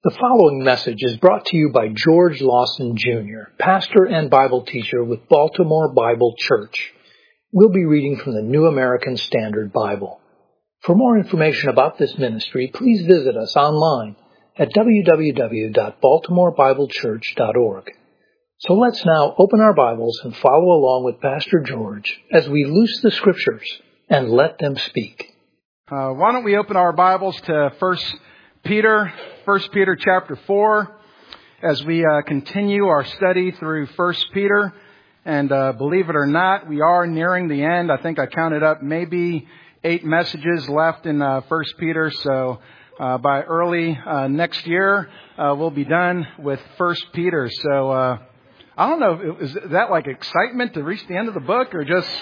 The following message is brought to you by George Lawson Jr., pastor and Bible teacher with Baltimore Bible Church. We'll be reading from the New American Standard Bible. For more information about this ministry, please visit us online at www.baltimorebiblechurch.org. So let's now open our Bibles and follow along with Pastor George as we loose the Scriptures and let them speak. Why don't we open our Bibles to 1 Peter chapter 4, as we continue our study through 1 Peter. And believe it or not, we are nearing the end. I think I counted up maybe 8 messages left in 1 Peter. So by early next year, we'll be done with 1 Peter. So I don't know, is that like excitement to reach the end of the book, or just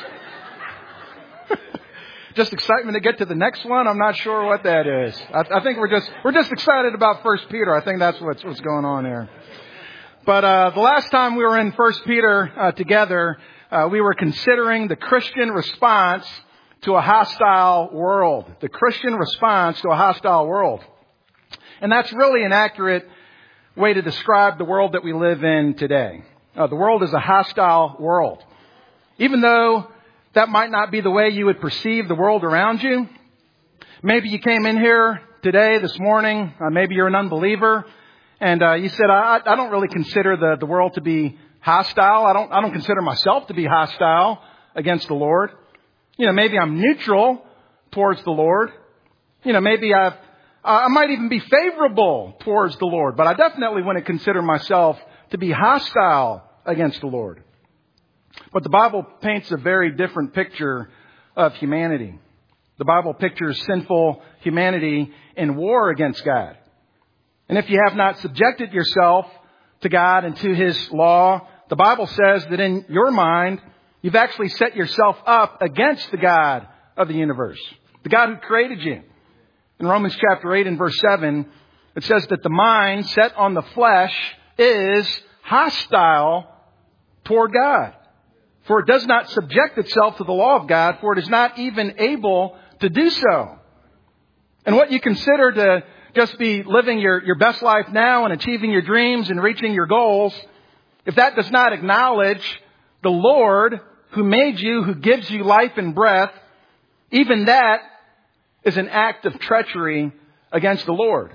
excitement to get to the next one? I'm not sure what that is. I think we're just excited about 1 Peter. I think that's what's going on here. But the last time we were in 1 Peter together, we were considering the Christian response to a hostile world. The Christian response to a hostile world. And that's really an accurate way to describe the world that we live in today. The world is a hostile world. Even though that might not be the way you would perceive the world around you. Maybe you came in here today, this morning, maybe you're an unbeliever, and you said, I don't really consider the world to be hostile. I don't consider myself to be hostile against the Lord. Maybe I'm neutral towards the Lord. Maybe I might even be favorable towards the Lord, but I definitely wouldn't consider myself to be hostile against the Lord. But the Bible paints a very different picture of humanity. The Bible pictures sinful humanity in war against God. And if you have not subjected yourself to God and to His law, the Bible says that in your mind, you've actually set yourself up against the God of the universe, the God who created you. In Romans chapter 8 and verse 7, it says that the mind set on the flesh is hostile toward God. For it does not subject itself to the law of God, for it is not even able to do so. And what you consider to just be living your best life now and achieving your dreams and reaching your goals, if that does not acknowledge the Lord who made you, who gives you life and breath, even that is an act of treachery against the Lord.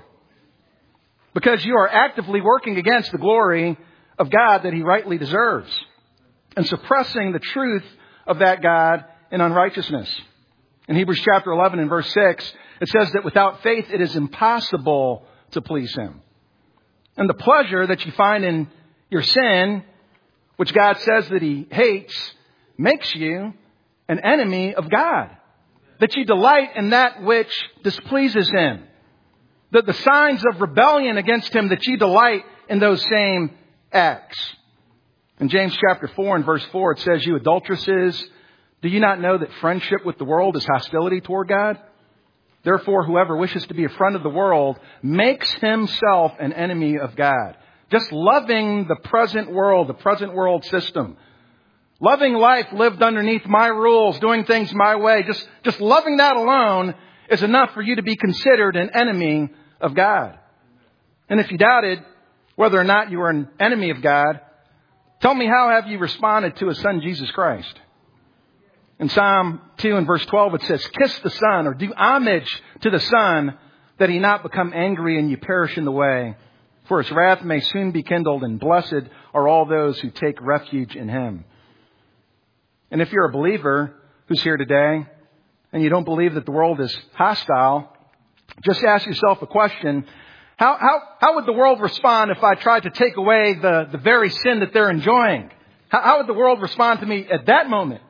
Because you are actively working against the glory of God that He rightly deserves, and suppressing the truth of that God in unrighteousness. In Hebrews chapter 11 and verse 6, it says that without faith it is impossible to please Him. And the pleasure that you find in your sin, which God says that He hates, makes you an enemy of God. That you delight in that which displeases Him. That the signs of rebellion against Him, that you delight in those same acts. In James chapter 4 and verse 4, it says, "You adulteresses, do you not know that friendship with the world is hostility toward God? Therefore, whoever wishes to be a friend of the world makes himself an enemy of God." Just loving the present world system. Loving life lived underneath my rules, doing things my way. Just loving that alone is enough for you to be considered an enemy of God. And if you doubted whether or not you were an enemy of God, tell me, how have you responded to His Son, Jesus Christ? In Psalm 2 and verse 12, it says, "Kiss the Son," or do homage to the Son, "that He not become angry and you perish in the way. For His wrath may soon be kindled, and blessed are all those who take refuge in Him." And if you're a believer who's here today, and you don't believe that the world is hostile, just ask yourself a question. How would the world respond if I tried to take away the very sin that they're enjoying? How would the world respond to me at that moment?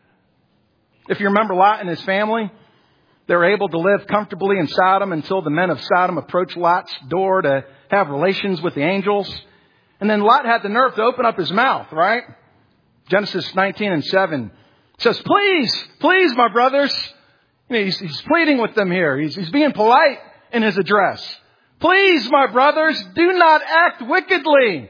If you remember Lot and his family, they were able to live comfortably in Sodom until the men of Sodom approached Lot's door to have relations with the angels. And then Lot had the nerve to open up his mouth, right? Genesis 19 and 7 says, please, my brothers. He's pleading with them here. He's being polite in his address. "Please, my brothers, do not act wickedly."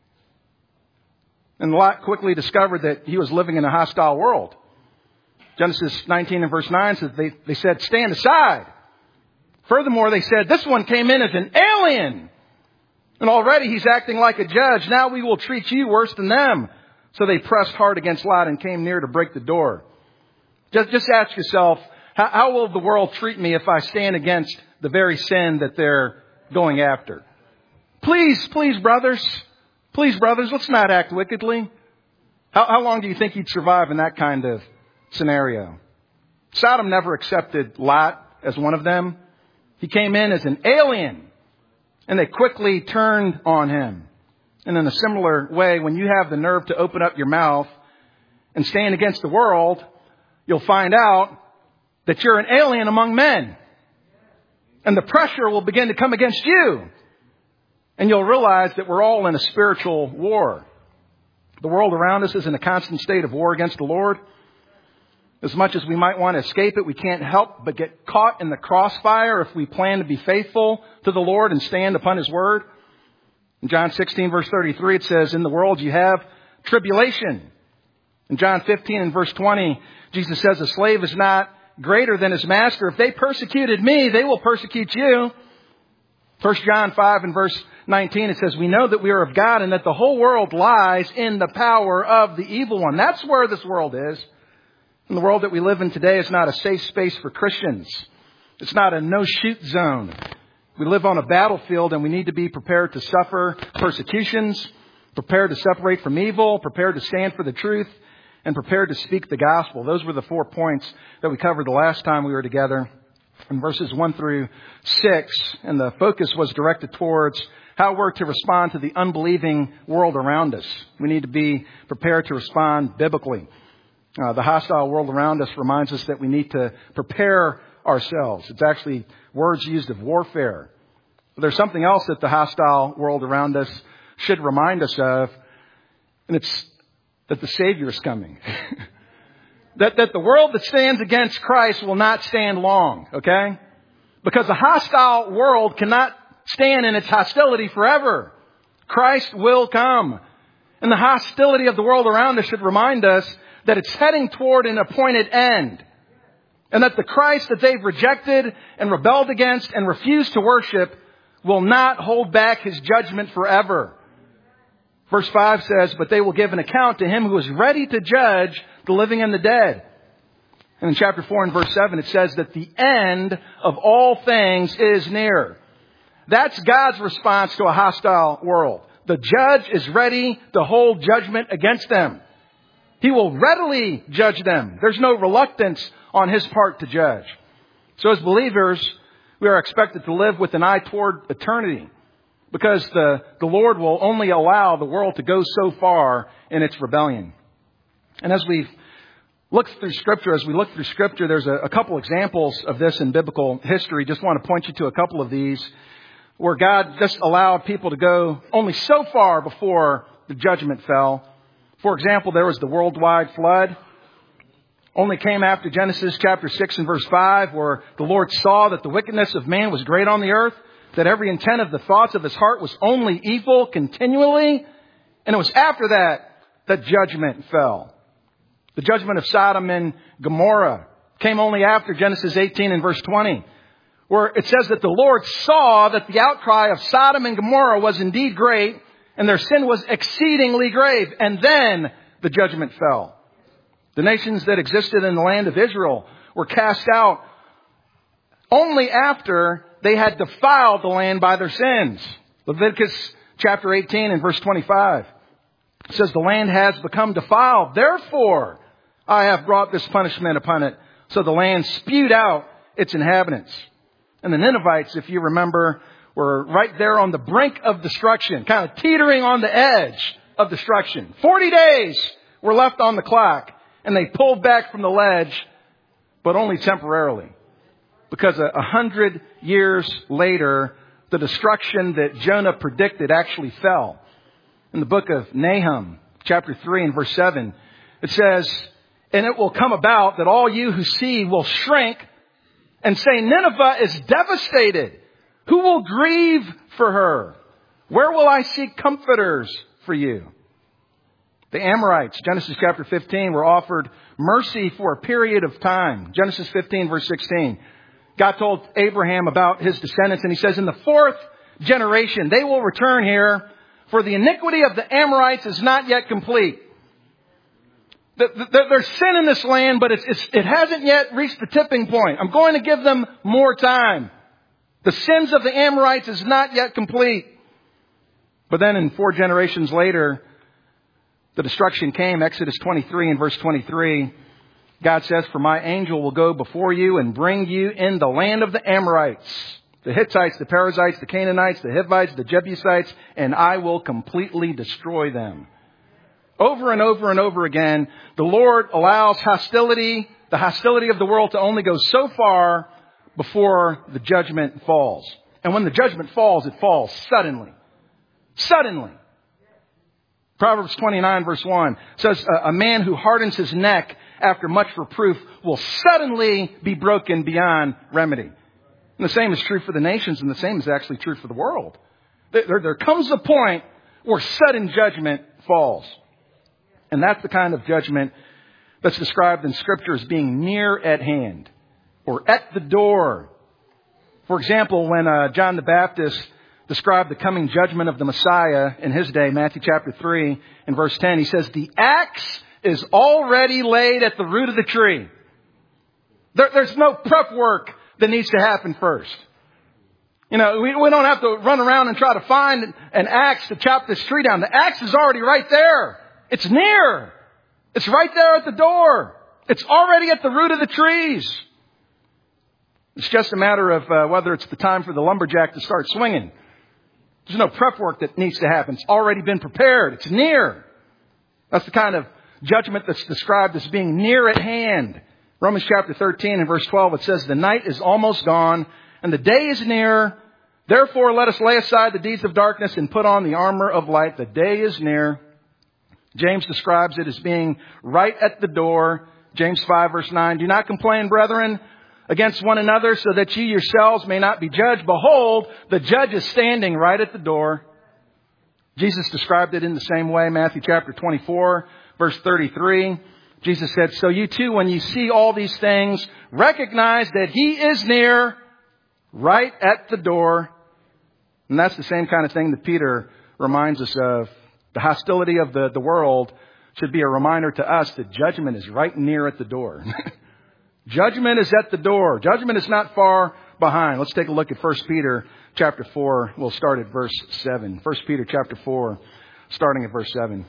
And Lot quickly discovered that he was living in a hostile world. Genesis 19 and verse 9 says they said, "Stand aside." Furthermore, they said, "This one came in as an alien And already he's acting like a judge. Now we will treat you worse than them. So they pressed hard against Lot and came near to break the door. Just ask yourself, how will the world treat me if I stand against the very sin that they're going after? Please, brothers, let's not act wickedly. How long do you think you'd survive in that kind of scenario? Sodom never accepted Lot as one of them. He came in as an alien, and they quickly turned on him. And in a similar way, when you have the nerve to open up your mouth and stand against the world, you'll find out that you're an alien among men. And the pressure will begin to come against you. And you'll realize that we're all in a spiritual war. The world around us is in a constant state of war against the Lord. As much as we might want to escape it, we can't help but get caught in the crossfire if we plan to be faithful to the Lord and stand upon His word. In John 16, verse 33, it says, in the world you have tribulation. In John 15 and verse 20, Jesus says, a slave is not greater than his master. If they persecuted me, they will persecute you. 1 John 5 and verse 19, it says, we know that we are of God and that the whole world lies in the power of the evil one. That's where this world is. And the world that we live in today is not a safe space for Christians. It's not a no-shoot zone. We live on a battlefield and we need to be prepared to suffer persecutions, prepared to separate from evil, prepared to stand for the truth, and prepared to speak the gospel. Those were the 4 points that we covered the last time we were together in verses 1 through 6. And the focus was directed towards how we're to respond to the unbelieving world around us. We need to be prepared to respond biblically. The hostile world around us reminds us that we need to prepare ourselves. It's actually words used of warfare. But there's something else that the hostile world around us should remind us of, and it's that the Savior is coming. that the world that stands against Christ will not stand long, okay? Because the hostile world cannot stand in its hostility forever. Christ will come. And the hostility of the world around us should remind us that it's heading toward an appointed end. And that the Christ that they've rejected and rebelled against and refused to worship will not hold back His judgment forever. Verse 5 says, but they will give an account to Him who is ready to judge the living and the dead. And in chapter 4 and verse 7, it says that the end of all things is near. That's God's response to a hostile world. The judge is ready to hold judgment against them. He will readily judge them. There's no reluctance on His part to judge. So as believers, we are expected to live with an eye toward eternity, because the Lord will only allow the world to go so far in its rebellion. And as we look through Scripture, there's a couple examples of this in biblical history. Just want to point you to a couple of these where God just allowed people to go only so far before the judgment fell. For example, there was the worldwide flood. Only came after Genesis chapter 6 and verse 5, where the Lord saw that the wickedness of man was great on the earth, that every intent of the thoughts of his heart was only evil continually. And it was after that judgment fell. The judgment of Sodom and Gomorrah came only after Genesis 18 and verse 20, where it says that the Lord saw that the outcry of Sodom and Gomorrah was indeed great, and their sin was exceedingly grave. And then the judgment fell. The nations that existed in the land of Israel were cast out only after they had defiled the land by their sins. Leviticus chapter 18 and verse 25 says, the land has become defiled. Therefore, I have brought this punishment upon it. So the land spewed out its inhabitants. And the Ninevites, if you remember, were right there on the brink of destruction, kind of teetering on the edge of destruction. 40 days were left on the clock, and they pulled back from the ledge, but only temporarily. Because 100 years later, the destruction that Jonah predicted actually fell. In the book of Nahum, chapter 3 and verse 7, it says, and it will come about that all you who see will shrink and say, Nineveh is devastated. Who will grieve for her? Where will I seek comforters for you? The Amorites, Genesis chapter 15, were offered mercy for a period of time. Genesis 15 verse 16. God told Abraham about his descendants, and He says, in the 4th generation. They will return here, for the iniquity of the Amorites is not yet complete. There's sin in this land, but it hasn't yet reached the tipping point. I'm going to give them more time. The sins of the Amorites is not yet complete. But then in 4 generations later, the destruction came. Exodus 23 and verse 23. God says, for my angel will go before you and bring you in the land of the Amorites, the Hittites, the Perizzites, the Canaanites, the Hivites, the Jebusites, and I will completely destroy them. Over and over and over again, the Lord allows the hostility of the world to only go so far before the judgment falls. And when the judgment falls, it falls suddenly. Suddenly. Proverbs 29 verse 1 says, a man who hardens his neck after much reproof will suddenly be broken beyond remedy. And the same is true for the nations, and the same is actually true for the world. There comes a point where sudden judgment falls. And that's the kind of judgment that's described in Scripture as being near at hand or at the door. For example, when John the Baptist described the coming judgment of the Messiah in his day, Matthew chapter 3 and verse 10, he says, the axe is already laid at the root of the tree. There's no prep work that needs to happen first. We don't have to run around and try to find an axe to chop this tree down. The axe is already right there. It's near. It's right there at the door. It's already at the root of the trees. It's just a matter of whether it's the time for the lumberjack to start swinging. There's no prep work that needs to happen. It's already been prepared. It's near. That's the kind of judgment that's described as being near at hand. Romans chapter 13 and verse 12, it says, the night is almost gone and the day is near. Therefore, let us lay aside the deeds of darkness and put on the armor of light. The day is near. James describes it as being right at the door. James 5 verse 9, do not complain, brethren, against one another so that you yourselves may not be judged. Behold, the judge is standing right at the door. Jesus described it in the same way. Matthew chapter 24 verse 33. Jesus said, so you too, when you see all these things, recognize that he is near, right at the door. And that's the same kind of thing that Peter reminds us of. The hostility of the world should be a reminder to us that judgment is right near at the door. Judgment is at the door. Judgment is not far behind. Let's take a look at 1 Peter chapter 4. We'll start at verse 7. 1 Peter chapter 4, starting at verse 7.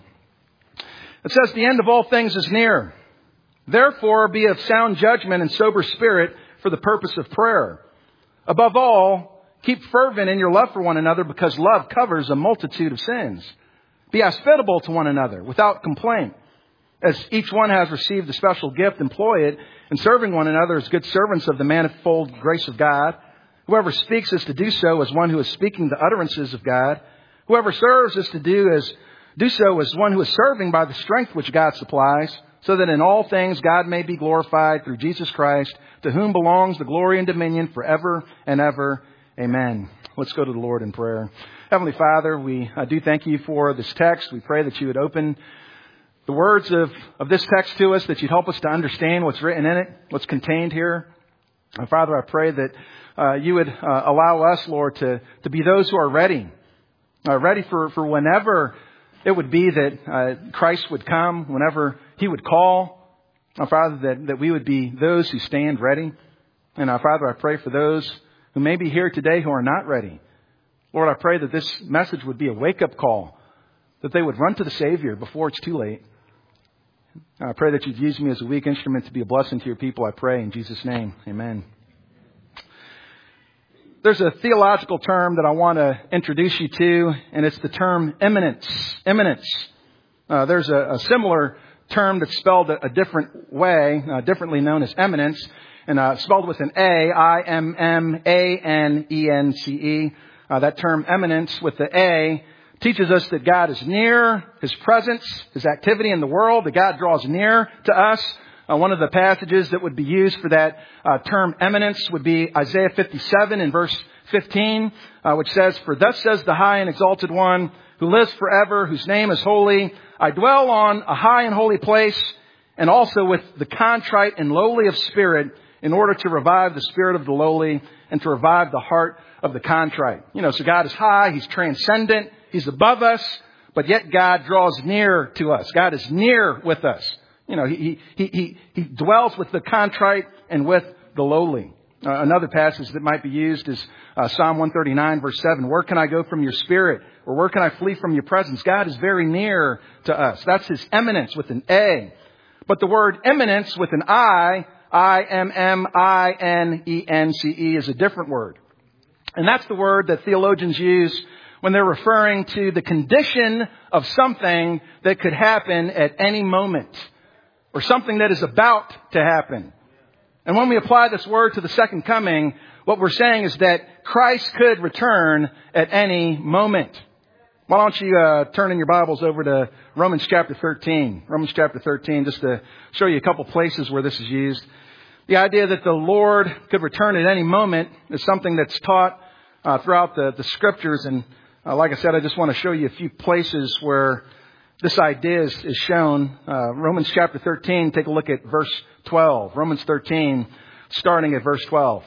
It says, the end of all things is near. Therefore, be of sound judgment and sober spirit for the purpose of prayer. Above all, keep fervent in your love for one another, because love covers a multitude of sins. Be hospitable to one another without complaint. As each one has received a special gift, employ it in serving one another as good servants of the manifold grace of God. Whoever speaks is to do so as one who is speaking the utterances of God. Whoever serves is to do so as one who is serving by the strength which God supplies, so that in all things God may be glorified through Jesus Christ, to whom belongs the glory and dominion forever and ever. Amen. Let's go to the Lord in prayer. Heavenly Father, we do thank you for this text. We pray that you would open the words of this text to us, that you'd help us to understand what's written in it, what's contained here. And Father, I pray that you would allow us, Lord, to be those who are ready for whenever it would be that Christ would come, whenever he would call. Father, that we would be those who stand ready. And Father, I pray for those who may be here today who are not ready. Lord, I pray that this message would be a wake-up call, that they would run to the Savior before it's too late. I pray that you'd use me as a weak instrument to be a blessing to your people, I pray in Jesus' name. Amen. There's a theological term that I want to introduce you to, and it's the term imminence. Imminence. There's a similar term that's spelled a different way, differently known as eminence, and spelled with an A, I-M-M-A-N-E-N-C-E. That term eminence with the A teaches us that God is near, His presence, His activity in the world, that God draws near to us. One of the passages that would be used for that term eminence would be Isaiah 57 in verse 15, which says, for thus says the high and exalted one who lives forever, whose name is holy. I dwell on a high and holy place, and also with the contrite and lowly of spirit, in order to revive the spirit of the lowly and to revive the heart of the contrite. So God is high, He's transcendent, He's above us, but yet God draws near to us. God is near with us. He dwells with the contrite and with the lowly. Another passage that might be used is Psalm 139, verse 7. Where can I go from your spirit? Or where can I flee from your presence? God is very near to us. That's His eminence with an A. But the word eminence with an I-M-M-I-N-E-N-C-E is a different word. And that's the word that theologians use when they're referring to the condition of something that could happen at any moment, or something that is about to happen. And when we apply this word to the second coming, what we're saying is that Christ could return at any moment. Why don't you turn in your Bibles over to Romans chapter 13. Romans chapter 13, just to show you a couple places where this is used. The idea that the Lord could return at any moment is something that's taught throughout the Scriptures. And like I said, I just want to show you a few places where this idea is shown. Romans chapter 13, take a look at verse 12. Romans 13, starting at verse 12.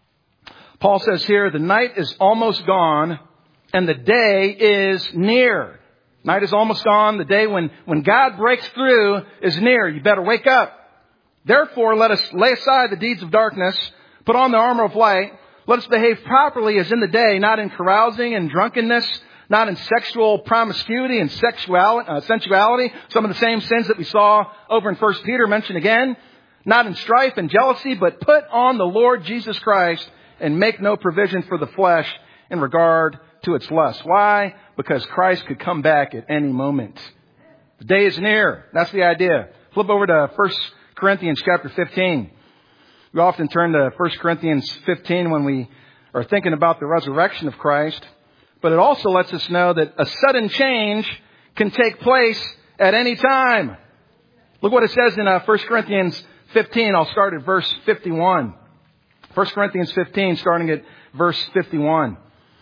Paul says here, the night is almost gone and the day is near. Night is almost gone. The day when God breaks through is near. You better wake up. Therefore, let us lay aside the deeds of darkness, put on the armor of light. Let us behave properly as in the day, not in carousing and drunkenness, not in sexual promiscuity and sensuality, some of the same sins that we saw over in 1 Peter mentioned again, not in strife and jealousy, but put on the Lord Jesus Christ and make no provision for the flesh in regard to its lust. Why? Because Christ could come back at any moment. The day is near. That's the idea. Flip over to 1 Corinthians chapter 15. We often turn to 1 Corinthians 15 when we are thinking about the resurrection of Christ. But it also lets us know that a sudden change can take place at any time. Look what it says in 1 Corinthians 15. I'll start at verse 51. 1 Corinthians 15, starting at verse 51.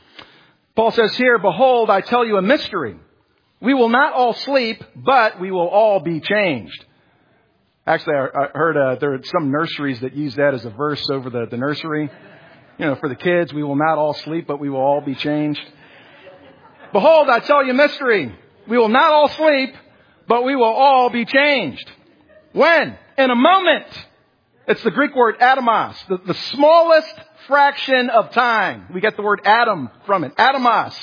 Paul says here, behold, I tell you a mystery. We will not all sleep, but we will all be changed. Actually, I heard there are some nurseries that use that as a verse over the nursery. For the kids, we will not all sleep, but we will all be changed. Behold, I tell you a mystery. We will not all sleep, but we will all be changed. When? In a moment. It's the Greek word atomos, the smallest fraction of time. We get the word atom from it. Atomos.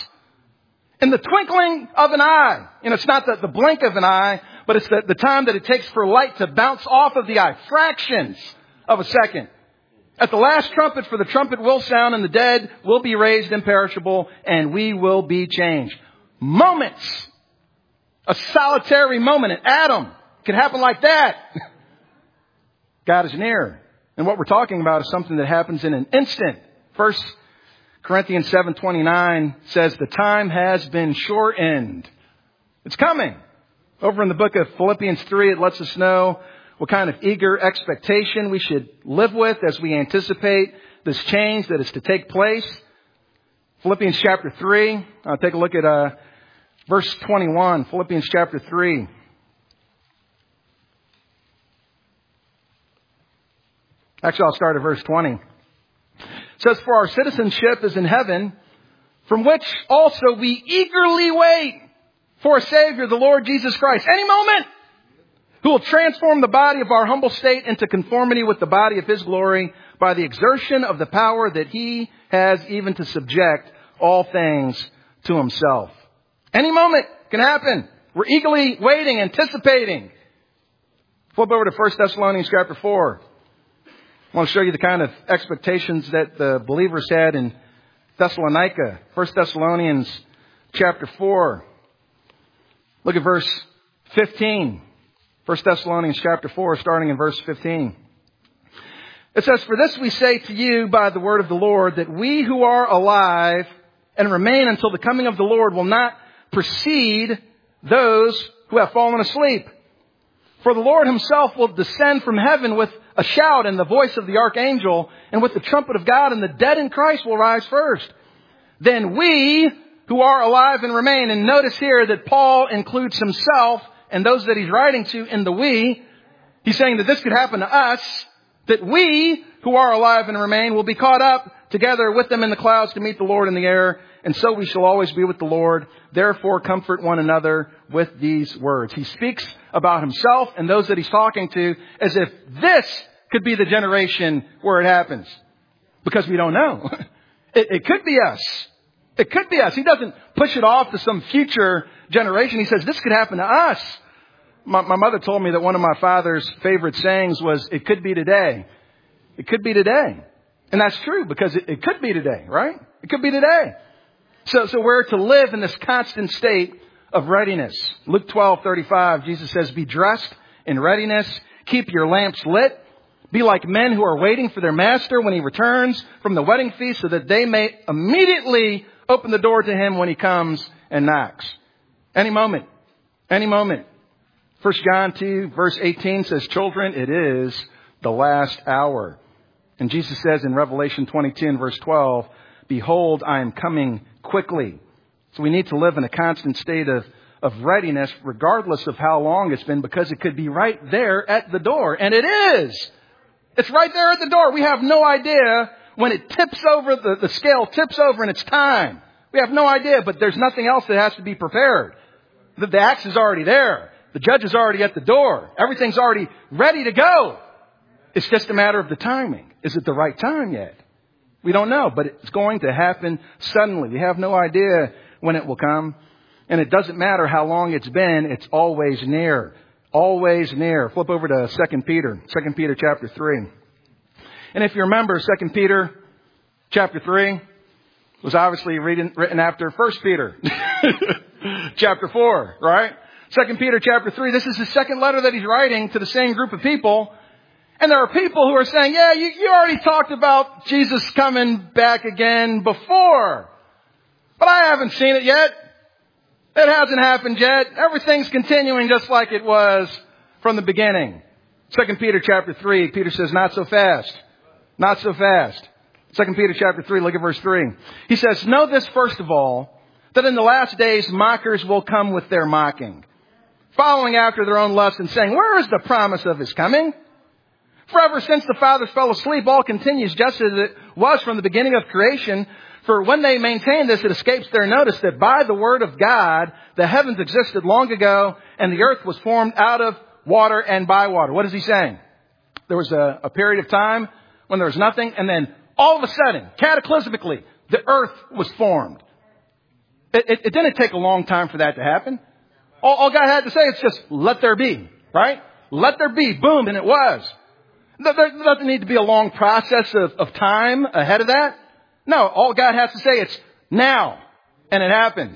In the twinkling of an eye. It's not the blink of an eye, but it's the time that it takes for light to bounce off of the eye. Fractions of a second. At the last trumpet, for the trumpet will sound and the dead will be raised imperishable and we will be changed. Moments. A solitary moment, an atom. Can happen like that. God is near. And what we're talking about is something that happens in an instant. 1 Corinthians 7:29 says the time has been shortened. It's coming. Over in the book of Philippians 3, it lets us know what kind of eager expectation we should live with as we anticipate this change that is to take place. Philippians chapter 3, take a look at verse 21. Philippians chapter 3. Actually, I'll start at verse 20. It says, for our citizenship is in heaven, from which also we eagerly wait for a Savior, the Lord Jesus Christ, any moment, who will transform the body of our humble state into conformity with the body of His glory by the exertion of the power that He has even to subject all things to Himself. Any moment can happen. We're eagerly waiting, anticipating. Flip over to 1 Thessalonians chapter 4. I want to show you the kind of expectations that the believers had in Thessalonica. 1 Thessalonians chapter 4. Look at verse 15. 1 Thessalonians chapter 4, starting in verse 15. It says, for this we say to you by the word of the Lord, that we who are alive and remain until the coming of the Lord will not precede those who have fallen asleep. For the Lord Himself will descend from heaven with a shout and the voice of the archangel and with the trumpet of God, and the dead in Christ will rise first. Then we who are alive and remain, and notice here that Paul includes himself and those that he's writing to in the we. He's saying that this could happen to us, that we who are alive and remain will be caught up together with them in the clouds to meet the Lord in the air. And so we shall always be with the Lord. Therefore, comfort one another with these words. He speaks about himself and those that he's talking to as if this could be the generation where it happens. Because we don't know. It could be us. It could be us. He doesn't push it off to some future generation. He says this could happen to us. My mother told me that one of my father's favorite sayings was, it could be today. It could be today. And that's true because it could be today, right? It could be today. So we're to live in this constant state of readiness. Luke 12:35, Jesus says, be dressed in readiness. Keep your lamps lit. Be like men who are waiting for their master when he returns from the wedding feast so that they may immediately open the door to him when he comes and knocks. Any moment. Any moment. 1 John 2 verse 18 says, children, it is the last hour. And Jesus says in Revelation 22 and verse 12, behold, I am coming quickly. So we need to live in a constant state of readiness regardless of how long it's been, because it could be right there at the door. And it is. It's right there at the door. We have no idea when it tips over, the scale tips over and it's time. We have no idea, but there's nothing else that has to be prepared. The axe is already there. The judge is already at the door. Everything's already ready to go. It's just a matter of the timing. Is it the right time yet? We don't know, but it's going to happen suddenly. We have no idea when it will come. And it doesn't matter how long it's been. It's always near. Always near. Flip over to 2 Peter. 2 Peter chapter 3. And if you remember, 2 Peter chapter 3 was obviously written after 1 Peter chapter 4, right? 2 Peter chapter 3, this is the second letter that he's writing to the same group of people. And there are people who are saying, yeah, you already talked about Jesus coming back again before. But I haven't seen it yet. It hasn't happened yet. Everything's continuing just like it was from the beginning. 2 Peter chapter 3, Peter says, not so fast. Not so fast. 2 Peter chapter 3, look at verse 3. He says, know this first of all, that in the last days mockers will come with their mocking, following after their own lusts and saying, where is the promise of his coming? For ever since the fathers fell asleep, all continues just as it was from the beginning of creation. For when they maintain this, it escapes their notice that by the word of God, the heavens existed long ago, and the earth was formed out of water and by water. What is he saying? There was a period of time when there was nothing, and then all of a sudden, cataclysmically, the earth was formed. It didn't take a long time for that to happen. All God had to say is just, let there be, right? Let there be, boom, and it was. There doesn't need to be a long process of time ahead of that. No, all God has to say is now, and it happens.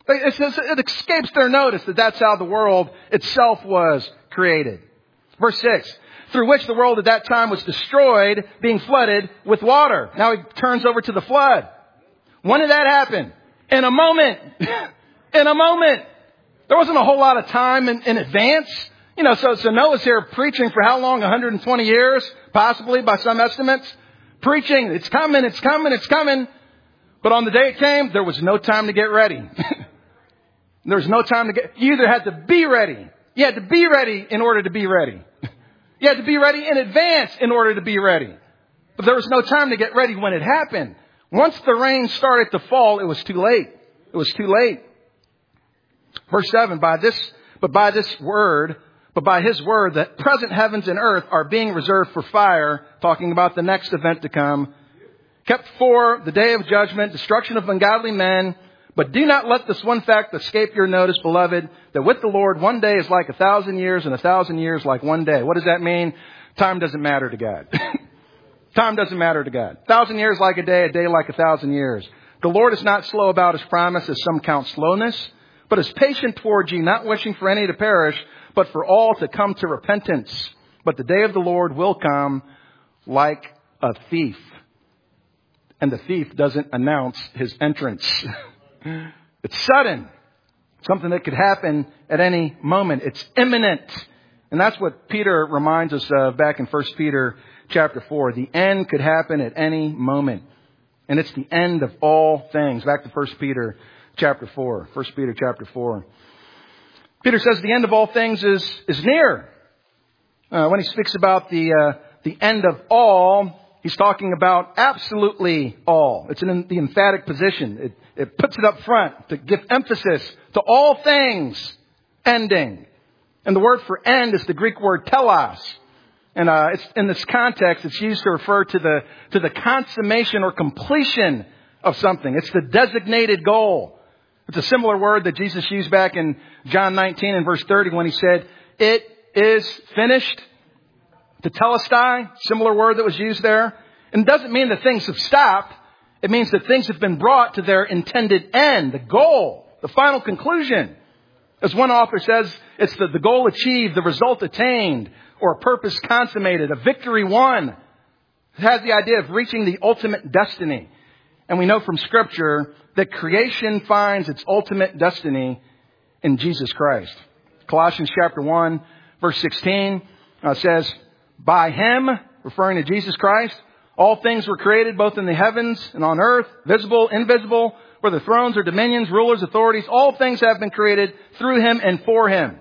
It escapes their notice that that's how the world itself was created. Verse 6, through which the world at that time was destroyed, being flooded with water. Now he turns over to the flood. When did that happen? In a moment. In a moment. There wasn't a whole lot of time in advance. You know, so Noah's here preaching for how long? 120 years, possibly by some estimates. Preaching, it's coming, it's coming, it's coming. But on the day it came, there was no time to get ready. There was no time to you either had to be ready. You had to be ready in order to be ready. You had to be ready in advance in order to be ready. But there was no time to get ready when it happened. Once the rain started to fall, it was too late. It was too late. Verse 7, by his word, the present heavens and earth are being reserved for fire, talking about the next event to come, kept for the day of judgment, destruction of ungodly men. But do not let this one fact escape your notice, beloved, that with the Lord, one day is like 1,000 years and 1,000 years like one day. What does that mean? Time doesn't matter to God. Time doesn't matter to God. 1,000 years like a day like 1,000 years. The Lord is not slow about his promise, as some count slowness, but is patient towards you, not wishing for any to perish, but for all to come to repentance. But the day of the Lord will come like a thief. And the thief doesn't announce his entrance. It's sudden. Something that could happen at any moment. It's imminent. And that's what Peter reminds us of back in 1 Peter chapter 4. The end could happen at any moment. And it's the end of all things. Back to 1 Peter chapter 4. 1 Peter chapter 4. Peter says the end of all things is near. When he speaks about the end of all, He's talking about absolutely all. It's in the emphatic position. It puts it up front to give emphasis to all things ending. And the word for end is the Greek word telos. And it's in this context, it's used to refer to the consummation or completion of something. It's the designated goal. It's a similar word that Jesus used back in John 19 and verse 30 when he said, "It is finished." Tetelestai, similar word that was used there. And it doesn't mean that things have stopped. It means that things have been brought to their intended end, the goal, the final conclusion. As one author says, it's the goal achieved, the result attained, or a purpose consummated, a victory won. It has the idea of reaching the ultimate destiny. And we know from Scripture that creation finds its ultimate destiny in Jesus Christ. Colossians chapter 1, verse 16 says, "By Him," referring to Jesus Christ, "all things were created both in the heavens and on earth, visible, invisible, whether thrones or dominions, rulers, authorities, all things have been created through Him and for Him."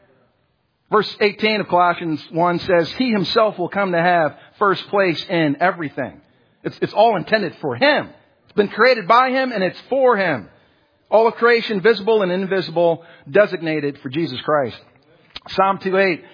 Verse 18 of Colossians 1 says, "He Himself will come to have first place in everything." It's all intended for Him. It's been created by Him and it's for Him. All of creation, visible and invisible, designated for Jesus Christ. Psalm 2:8,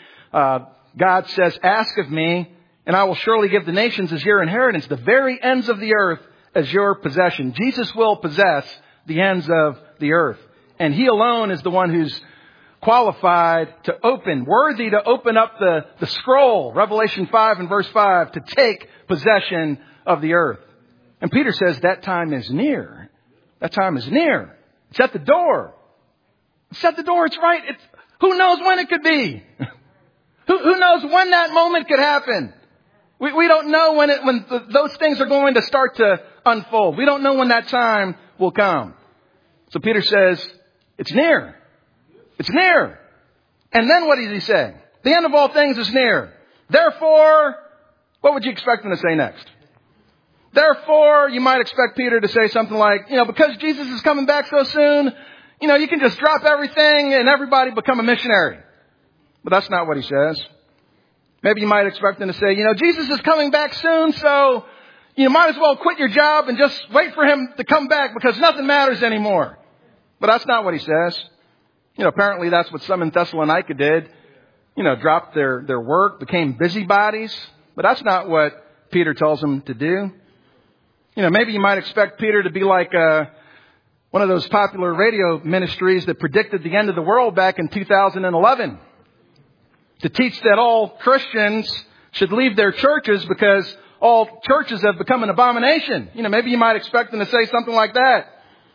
God says, "Ask of me, and I will surely give the nations as your inheritance, the very ends of the earth as your possession." Jesus will possess the ends of the earth. And He alone is the one who's qualified to open, worthy to open up the scroll, Revelation 5 and verse 5, to take possession of the earth. And Peter says that time is near. That time is near. It's at the door. It's at the door. It's right. Who knows when it could be? Who knows when that moment could happen? We don't know when those things are going to start to unfold. We don't know when that time will come. So Peter says, it's near. It's near. And then what does he say? The end of all things is near. Therefore, what would you expect him to say next? Therefore, you might expect Peter to say something like, because Jesus is coming back so soon, you can just drop everything and everybody become a missionary. But that's not what he says. Maybe you might expect him to say, Jesus is coming back soon, so you might as well quit your job and just wait for Him to come back because nothing matters anymore. But that's not what he says. Apparently that's what some in Thessalonica did. Dropped their work, became busybodies. But that's not what Peter tells them to do. Maybe you might expect Peter to be like one of those popular radio ministries that predicted the end of the world back in 2011. To teach that all Christians should leave their churches because all churches have become an abomination. Maybe you might expect them to say something like that.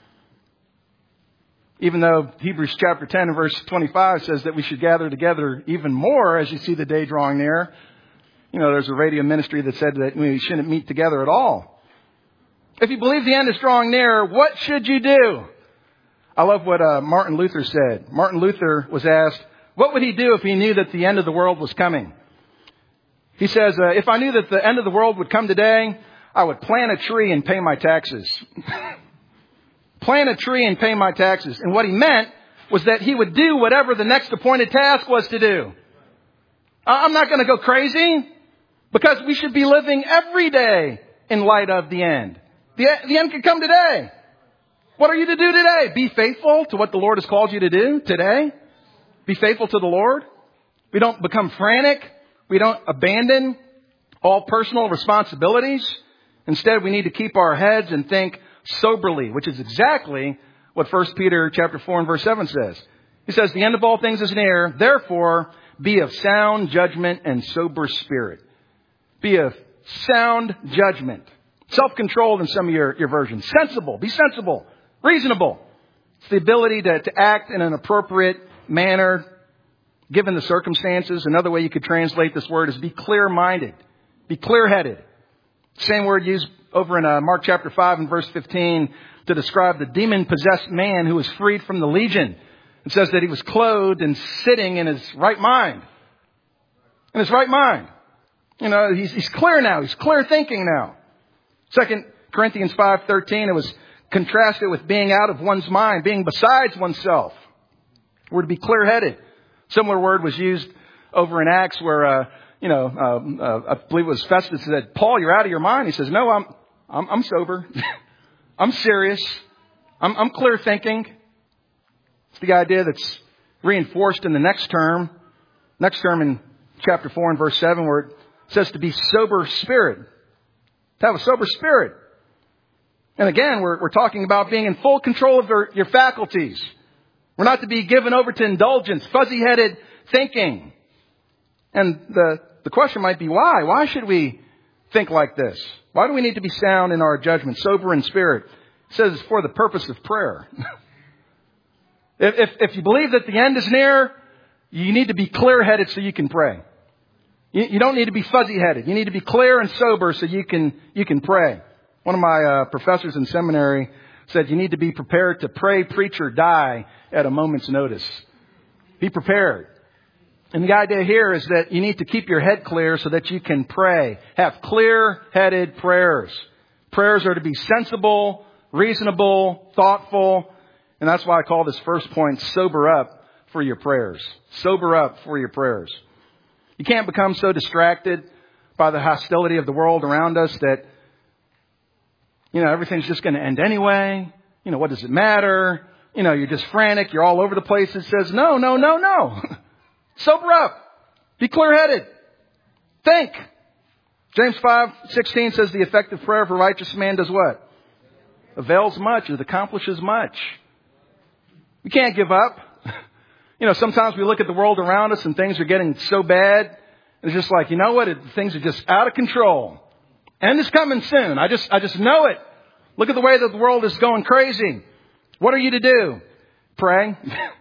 Even though Hebrews chapter 10 and verse 25 says that we should gather together even more as you see the day drawing near. There's a radio ministry that said that we shouldn't meet together at all. If you believe the end is drawing near, what should you do? I love what Martin Luther said. Martin Luther was asked, what would he do if he knew that the end of the world was coming? He says, if I knew that the end of the world would come today, I would plant a tree and pay my taxes. Plant a tree and pay my taxes. And what he meant was that he would do whatever the next appointed task was to do. I'm not going to go crazy because we should be living every day in light of the end. The end could come today. What are you to do today? Be faithful to what the Lord has called you to do today. Be faithful to the Lord. We don't become frantic. We don't abandon all personal responsibilities. Instead, we need to keep our heads and think soberly, which is exactly what 1 Peter chapter 4 and verse 7 says. He says, the end of all things is near. Therefore, be of sound judgment and sober spirit. Be of sound judgment. Self-controlled in some of your versions. Sensible. Be sensible. Reasonable. It's the ability to act in an appropriate manner given the circumstances. Another way you could translate this word is be clear-minded. Be clear-headed. Same word used over in Mark chapter 5 and verse 15 to describe the demon-possessed man who was freed from the legion. It says that he was clothed and sitting in his right mind. In his right mind. He's clear now. He's clear thinking now. 2 Corinthians 5:13, it was contrasted with being out of one's mind, being besides oneself. We're to be clear-headed. Similar word was used over in Acts where, I believe it was Festus said, Paul, you're out of your mind. He says, no, I'm sober. I'm serious. I'm clear thinking. It's the idea that's reinforced in the next term in chapter 4 and verse 7, where it says to be sober spirit, to have a sober spirit. And again, we're talking about being in full control of your faculties. We're not to be given over to indulgence, fuzzy-headed thinking. And the question might be, why? Why should we think like this? Why do we need to be sound in our judgment, sober in spirit? It says it's for the purpose of prayer. If you believe that the end is near, you need to be clear-headed so you can pray. You don't need to be fuzzy-headed. You need to be clear and sober so you can pray. One of my professors in seminary said you need to be prepared to pray, preach, or die at a moment's notice. Be prepared. And the idea here is that you need to keep your head clear so that you can pray. Have clear-headed prayers. Prayers are to be sensible, reasonable, thoughtful. And that's why I call this first point, sober up for your prayers. Sober up for your prayers. You can't become so distracted by the hostility of the world around us that, everything's just going to end anyway. What does it matter? You're just frantic. You're all over the place. It says, no. Sober up. Be clear-headed. Think. James 5:16 says the effective prayer of a righteous man does what? Avails much. It accomplishes much. We can't give up. Sometimes we look at the world around us and things are getting so bad. It's just like, things are just out of control. End is coming soon. I just know it. Look at the way that the world is going crazy. What are you to do? Pray.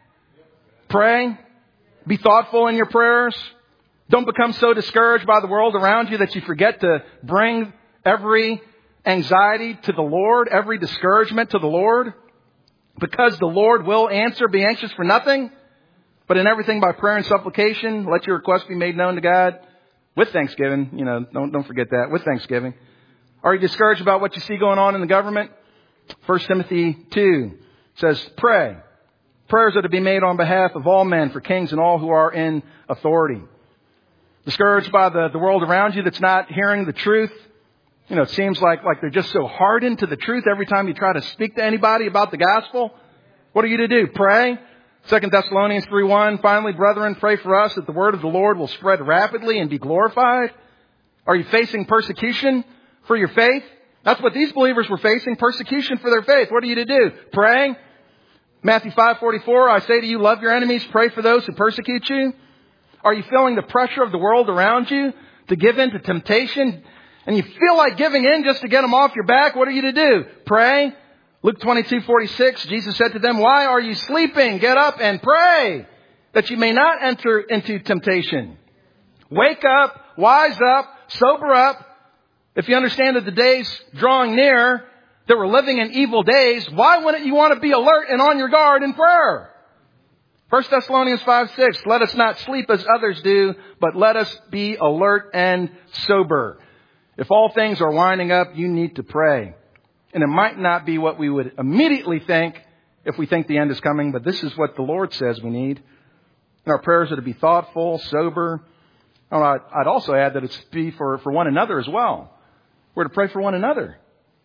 Pray. Be thoughtful in your prayers. Don't become so discouraged by the world around you that you forget to bring every anxiety to the Lord, every discouragement to the Lord. Because the Lord will answer, be anxious for nothing, but in everything by prayer and supplication, let your requests be made known to God with thanksgiving. Don't forget that, with thanksgiving. Are you discouraged about what you see going on in the government? 1 Timothy 2 says, pray. Prayers are to be made on behalf of all men, for kings and all who are in authority. Discouraged by the world around you that's not hearing the truth? It seems like they're just so hardened to the truth every time you try to speak to anybody about the gospel. What are you to do? Pray. 2 Thessalonians 3:1, finally, brethren, pray for us that the word of the Lord will spread rapidly and be glorified. Are you facing persecution for your faith? That's what these believers were facing, persecution for their faith. What are you to do? Pray. Matthew 5:44, I say to you, love your enemies, pray for those who persecute you. Are you feeling the pressure of the world around you to give in to temptation? And you feel like giving in just to get them off your back? What are you to do? Pray. Luke 22:46, Jesus said to them, why are you sleeping? Get up and pray that you may not enter into temptation. Wake up, wise up, sober up. If you understand that the day's drawing near, that we're living in evil days, why wouldn't you want to be alert and on your guard in prayer? 1 Thessalonians 5:6, let us not sleep as others do, but let us be alert and sober. If all things are winding up, you need to pray. And it might not be what we would immediately think if we think the end is coming, but this is what the Lord says we need. And our prayers are to be thoughtful, sober. I'd also add that it's to be for one another as well. We're to pray for one another.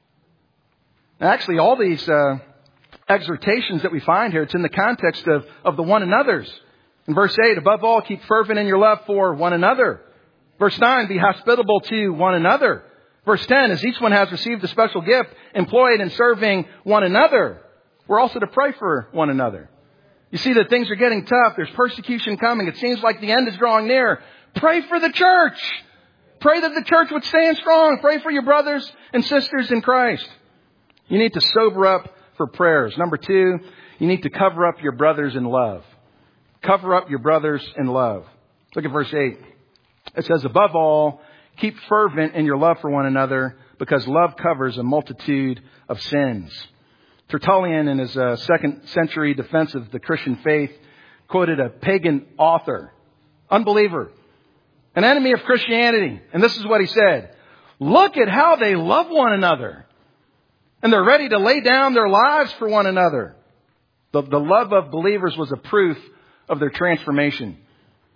And actually, all these exhortations that we find here, it's in the context of the one another's. In verse 8, above all, keep fervent in your love for one another. Verse 9, be hospitable to one another. Verse 10, as each one has received a special gift, employ it in serving one another. We're also to pray for one another. You see that things are getting tough. There's persecution coming. It seems like the end is drawing near. Pray for the church. Pray that the church would stand strong. Pray for your brothers and sisters in Christ. You need to sober up for prayers. Number 2, you need to cover up your brothers in love. Cover up your brothers in love. Look at verse 8. It says, above all, keep fervent in your love for one another, because love covers a multitude of sins. Tertullian, in his 2nd century defense of the Christian faith, quoted a pagan author, unbeliever, an enemy of Christianity. And this is what he said. Look at how they love one another. And they're ready to lay down their lives for one another. The love of believers was a proof of their transformation.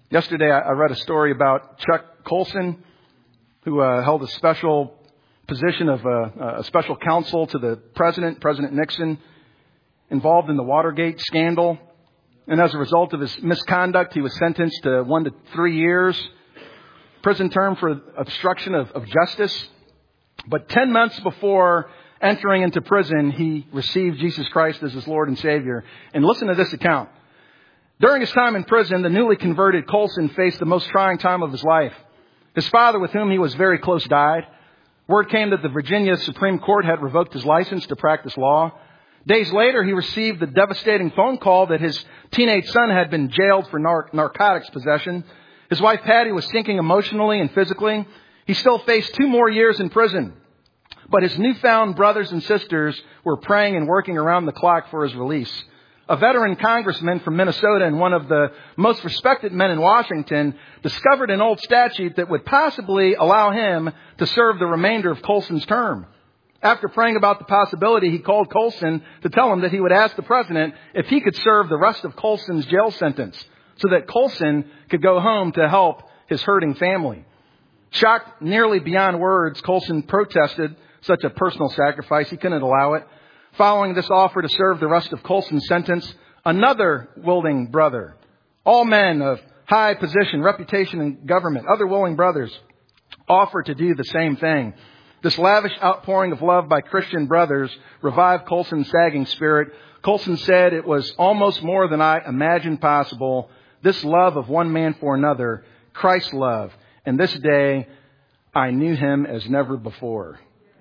Yesterday, I read a story about Chuck Colson, who held a special position of a special counsel to the President Nixon, involved in the Watergate scandal. And as a result of his misconduct, he was sentenced to 1 to 3 years prison term for obstruction of justice. But 10 months before entering into prison, he received Jesus Christ as his Lord and Savior. And listen to this account. During his time in prison, the newly converted Colson faced the most trying time of his life. His father, with whom he was very close, died. Word came that the Virginia Supreme Court had revoked his license to practice law. Days later, he received the devastating phone call that his teenage son had been jailed for narcotics possession. His wife, Patty, was sinking emotionally and physically. He still faced 2 more years in prison. But his newfound brothers and sisters were praying and working around the clock for his release. A veteran congressman from Minnesota and one of the most respected men in Washington discovered an old statute that would possibly allow him to serve the remainder of Colson's term. After praying about the possibility, he called Colson to tell him that he would ask the president if he could serve the rest of Colson's jail sentence so that Colson could go home to help his hurting family. Shocked nearly beyond words, Colson protested such a personal sacrifice. He couldn't allow it. Following this offer to serve the rest of Colson's sentence, another willing brother, all men of high position, reputation in government, other willing brothers, offered to do the same thing. This lavish outpouring of love by Christian brothers revived Colson's sagging spirit. Colson said, "It was almost more than I imagined possible. This love of one man for another, Christ's love. And this day, I knew him as never before."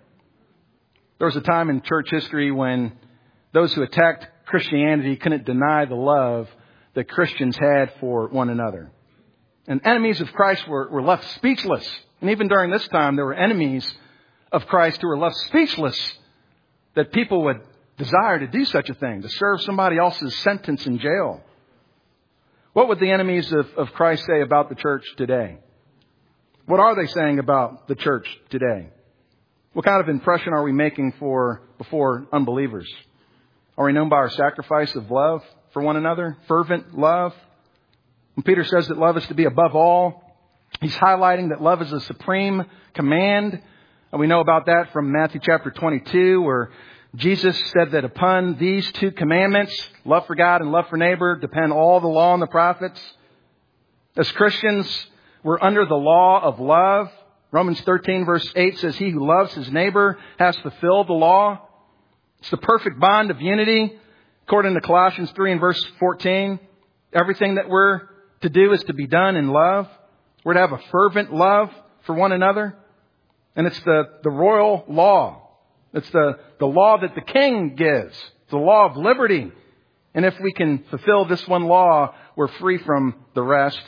There was a time in church history when those who attacked Christianity couldn't deny the love that Christians had for one another. And enemies of Christ were left speechless. And even during this time, there were enemies of Christ who were left speechless that people would desire to do such a thing, to serve somebody else's sentence in jail. What would the enemies of Christ say about the church today? What are they saying about the church today? What kind of impression are we making before unbelievers? Are we known by our sacrifice of love for one another? Fervent love? When Peter says that love is to be above all, he's highlighting that love is a supreme command. And we know about that from Matthew chapter 22, where Jesus said that upon these 2 commandments, love for God and love for neighbor, depend all the law and the prophets. As Christians, we're under the law of love. Romans 13 verse 8 says, "He who loves his neighbor has fulfilled the law." It's the perfect bond of unity. According to Colossians 3 and verse 14, everything that we're to do is to be done in love. We're to have a fervent love for one another. And it's the royal law. It's the law that the king gives. It's the law of liberty. And if we can fulfill this one law, we're free from the rest.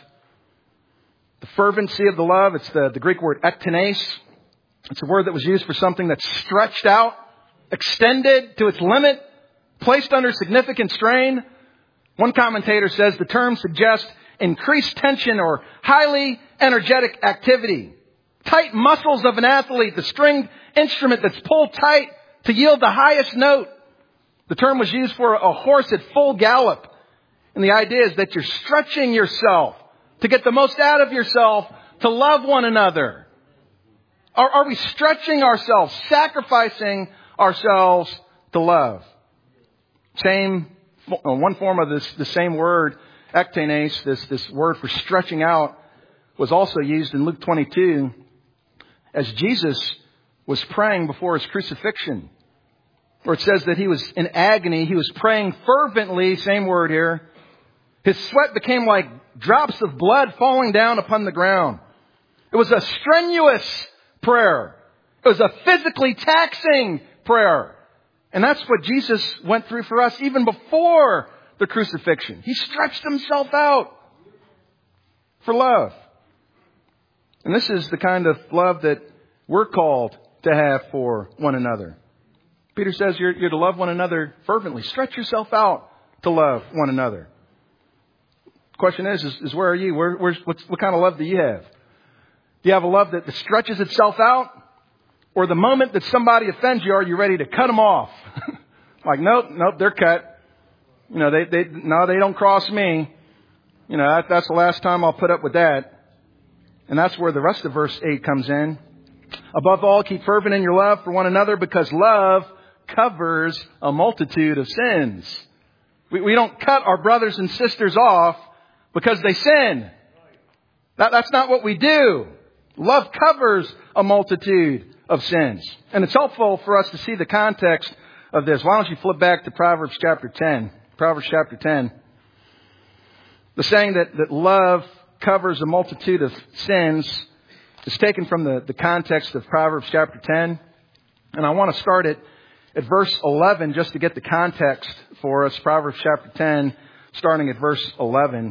The fervency of the love, it's the Greek word ektenes. It's a word that was used for something that's stretched out, extended to its limit, placed under significant strain. One commentator says the term suggests increased tension or highly energetic activity. Tight muscles of an athlete, the stringed instrument that's pulled tight to yield the highest note. The term was used for a horse at full gallop. And the idea is that you're stretching yourself to get the most out of yourself, to love one another. Are we stretching ourselves, sacrificing ourselves to love? One form of the same word, ektenes, this word for stretching out, was also used in Luke 22 as Jesus was praying before his crucifixion. Where it says that he was in agony, he was praying fervently, same word here. His sweat became like drops of blood falling down upon the ground. It was a strenuous prayer. It was a physically taxing prayer. And that's what Jesus went through for us even before the crucifixion. He stretched himself out for love. And this is the kind of love that we're called to have for one another. Peter says you're to love one another fervently. Stretch yourself out to love one another. The question is where are you? What kind of love do you have? Do you have a love that stretches itself out? Or the moment that somebody offends you, are you ready to cut them off? Like, nope, they're cut. You know, they don't cross me. That's the last time I'll put up with that. And that's where the rest of verse 8 comes in. Above all, keep fervent in your love for one another, because love covers a multitude of sins. We don't cut our brothers and sisters off because they sin. That's not what we do. Love covers a multitude of sins. And it's helpful for us to see the context of this. Why don't you flip back to Proverbs chapter 10. Proverbs chapter 10. The saying that love covers a multitude of sins is taken from the context of Proverbs chapter 10. And I want to start at verse 11 just to get the context for us. Proverbs chapter 10, starting at verse 11.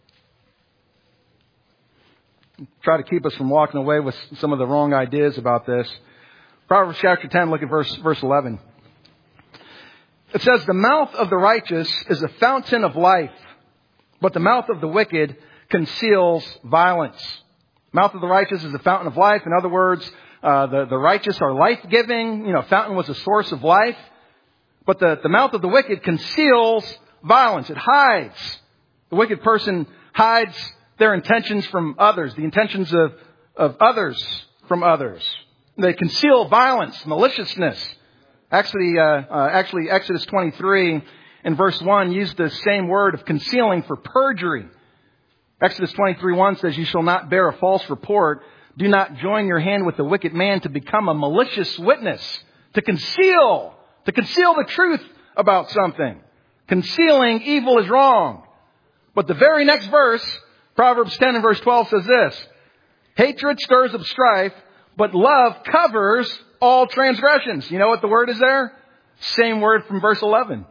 Try to keep us from walking away with some of the wrong ideas about this. Proverbs chapter 10, look at verse 11. It says, the mouth of the righteous is a fountain of life, but the mouth of the wicked conceals violence. Mouth of the righteous is a fountain of life. In other words, the righteous are life-giving. Fountain was a source of life. But the mouth of the wicked conceals violence. It hides. The wicked person hides their intentions from others, the intentions of others from others. They conceal violence, maliciousness. Actually, Exodus 23 in verse 1 used the same word of concealing for perjury. Exodus 23:1 says, you shall not bear a false report. Do not join your hand with the wicked man to become a malicious witness. To conceal the truth about something. Concealing evil is wrong. But the very next verse, Proverbs 10 and verse 12 says this. Hatred stirs up strife, but love covers all transgressions. You know what the word is there? Same word from verse 11.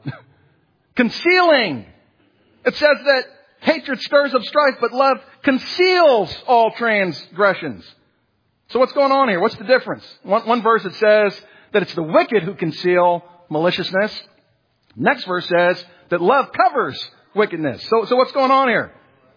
Concealing. It says that hatred stirs up strife, but love conceals all transgressions. So what's going on here? What's the difference? One verse it says that it's the wicked who conceal maliciousness. Next verse says that love covers wickedness. So what's going on here?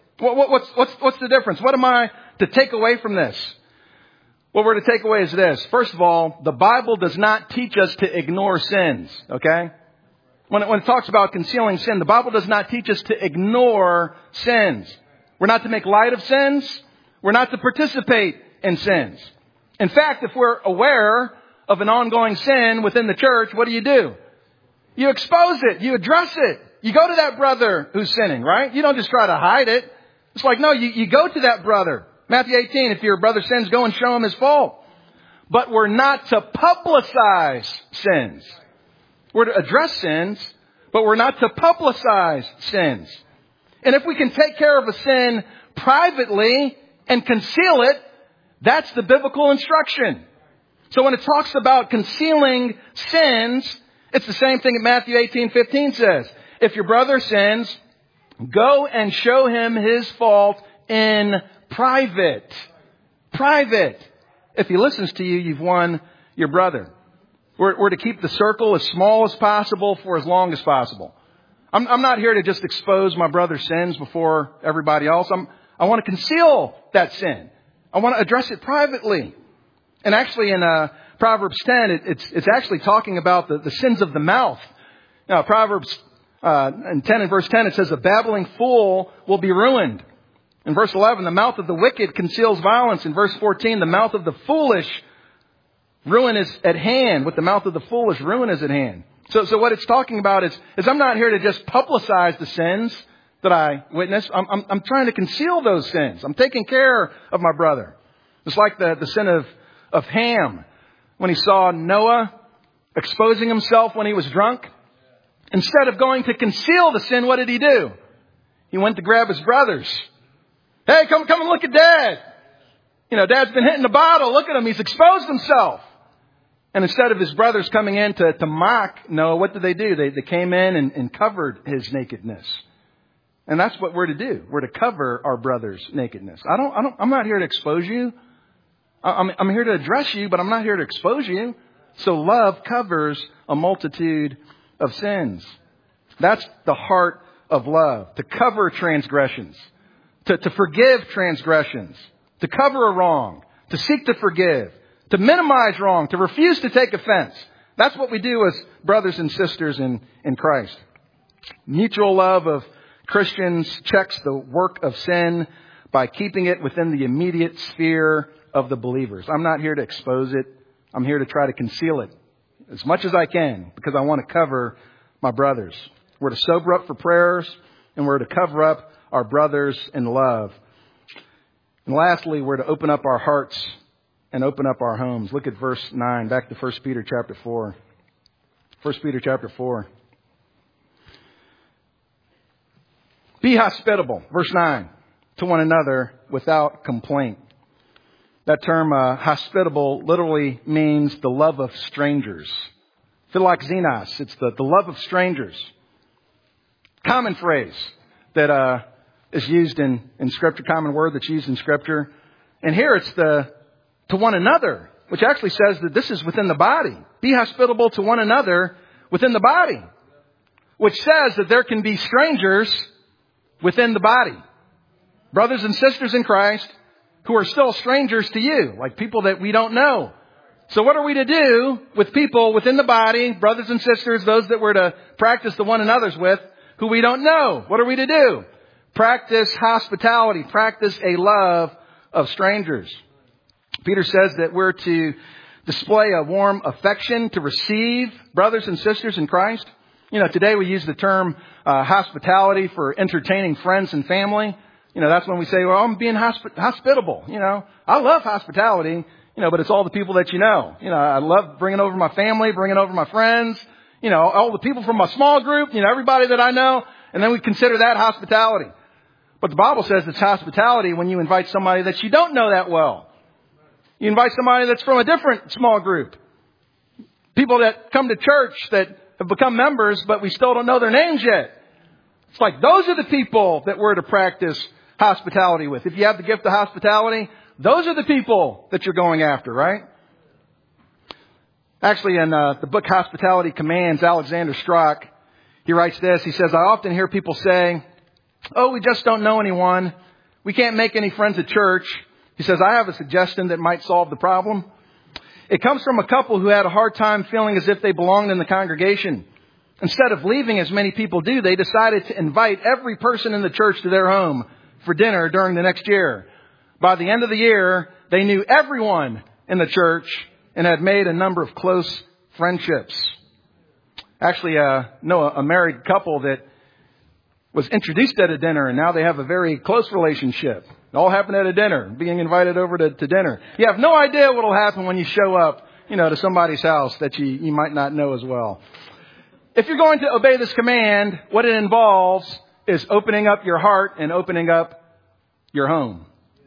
What's the difference? What am I to take away from this? What we're to take away is this. First of all, the Bible does not teach us to ignore sins. Okay? When it talks about concealing sin, the Bible does not teach us to ignore sins. We're not to make light of sins. We're not to participate in sins. In fact, if we're aware of an ongoing sin within the church, what do? You expose it. You address it. You go to that brother who's sinning, right? You don't just try to hide it. It's like, no, you go to that brother. Matthew 18, if your brother sins, go and show him his fault. But we're not to publicize sins. We're to address sins, but we're not to publicize sins. And if we can take care of a sin privately and conceal it, that's the biblical instruction. So when it talks about concealing sins, it's the same thing that Matthew 18:15 says. If your brother sins, go and show him his fault in private. Private. If he listens to you, you've won your brother. We're to keep the circle as small as possible for as long as possible. I'm not here to just expose my brother's sins before everybody else. I want to conceal that sin. I want to address it privately. And actually in Proverbs 10, it's actually talking about the sins of the mouth. Now, Proverbs 10 and verse 10, it says, a babbling fool will be ruined. In verse 11, the mouth of the wicked conceals violence. In verse 14, the mouth of the foolish ruin is at hand. With the mouth of the foolish, ruin is at hand. So what it's talking about is I'm not here to just publicize the sins that I witness. I'm trying to conceal those sins. I'm taking care of my brother. It's like the sin of Ham. When he saw Noah exposing himself when he was drunk. Instead of going to conceal the sin, what did he do? He went to grab his brothers. Hey, come and look at Dad. Dad's been hitting the bottle. Look at him. He's exposed himself. And instead of his brothers coming in to mock Noah, what did they do? They came in and covered his nakedness. And that's what we're to do. We're to cover our brother's nakedness. I'm not here to expose you. I'm here to address you, but I'm not here to expose you. So love covers a multitude of sins. That's the heart of love. To cover transgressions. To forgive transgressions. To cover a wrong. To seek to forgive. To minimize wrong. To refuse to take offense. That's what we do as brothers and sisters in Christ. Mutual love of Christians checks the work of sin by keeping it within the immediate sphere of the believers. I'm not here to expose it. I'm here to try to conceal it as much as I can because I want to cover my brothers. We're to sober up for prayers, and we're to cover up our brothers in love. And lastly, we're to open up our hearts and open up our homes. Look at verse 9, back to 1 Peter chapter 4. 1 Peter chapter 4. Be hospitable, verse 9, to one another without complaint. That term, hospitable, literally means the love of strangers. Philoxenos, it's the love of strangers. Common phrase that is used in Scripture, common word that's used in Scripture. And here it's to one another, which actually says that this is within the body. Be hospitable to one another within the body, which says that there can be strangers within the body. Brothers and sisters in Christ who are still strangers to you, like people that we don't know. So what are we to do with people within the body, brothers and sisters, those that we're to practice the one another's with, who we don't know? What are we to do? Practice hospitality. Practice a love of strangers. Peter says that we're to display a warm affection to receive brothers and sisters in Christ. You know, today we use the term hospitality for entertaining friends and family. You know, that's when we say, well, I'm being hospitable. You know, I love hospitality, but it's all the people that you know. You know, I love bringing over my family, bringing over my friends, all the people from my small group, everybody that I know. And then we consider that hospitality. But the Bible says it's hospitality when you invite somebody that you don't know that well. You invite somebody that's from a different small group. People that come to church that have become members, but we still don't know their names yet. It's like those are the people that we're to practice hospitality with. If you have the gift of hospitality, those are the people that you're going after, right? Actually, in the book Hospitality Commands, Alexander Strock, he writes this. He says, I often hear people say, oh, we just don't know anyone. We can't make any friends at church. He says, I have a suggestion that might solve the problem. It comes from a couple who had a hard time feeling as if they belonged in the congregation. Instead of leaving, as many people do, they decided to invite every person in the church to their home for dinner during the next year. By the end of the year, they knew everyone in the church and had made a number of close friendships. Actually, know a married couple that was introduced at a dinner, and now they have a very close relationship. It all happened at a dinner, being invited over to dinner. You have no idea what will happen when you show up, to somebody's house that you might not know as well. If you're going to obey this command, what it involves is opening up your heart and opening up your home.